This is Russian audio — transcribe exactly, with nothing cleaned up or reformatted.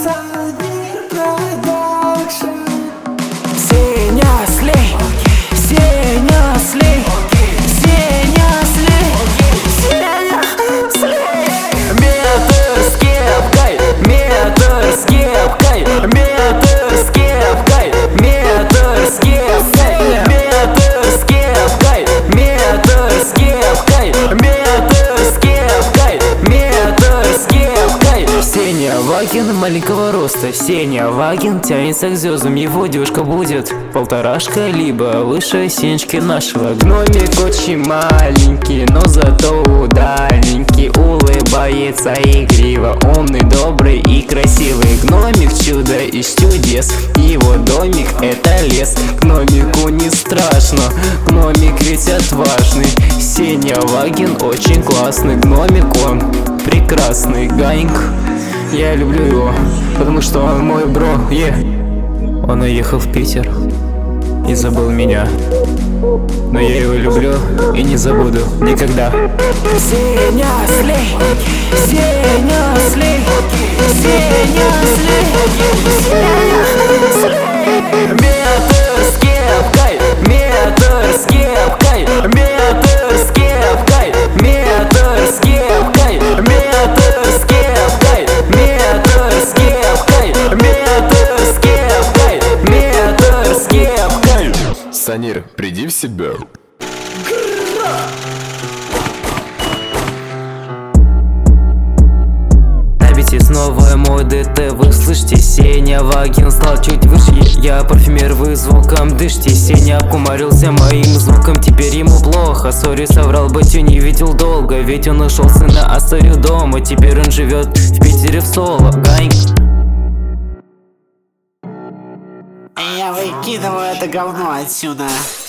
Санир Продакшн. Сеня слей, Сеня слей, Сеня слей, Сеня слей. Метр с кепкой, метр с кепкой, метр с кепкой, метр с кепкой, метр с кепкой, метр с кепкой, метр с кепкой, метр с кепкой. Сеня Вагин маленького роста, Сеня Вагин тянется к звездам. Его девушка будет полторашка, либо выше Сенечки нашего. Гномик очень маленький, но зато удаленький, улыбается игриво, умный, добрый и красивый. Гномик чудо из чудес, его домик это лес. Гномику не страшно, гномик ведь отважный. Сеня Вагин очень классный, гномик он прекрасный. Ганьк, я люблю его, потому что он мой бро, е yeah. Он уехал в Питер и забыл меня, но я его люблю и не забуду никогда. Сеня слей, Сеня слей, Сеня слей, Сеня слей. Метр с кепкой, метр с кепкой, метр с кепкой, метр с кепкой, метр с кепкой, метр с кепкой, метр с кепкой, метр с кепкой. Санир, приди в себя. Набейте снова мой ДТ, вы слышите? Сеня Вагин стал чуть выше, я парфюмер, вы звуком дышите. Сеня обкумарился моим звуком, теперь ему плохо. Сори, соврал, батю не видел долго, ведь он ушел, сына оставил дома. Теперь он живет в Питере в соло. Ганьк. Я выкидываю это говно отсюда.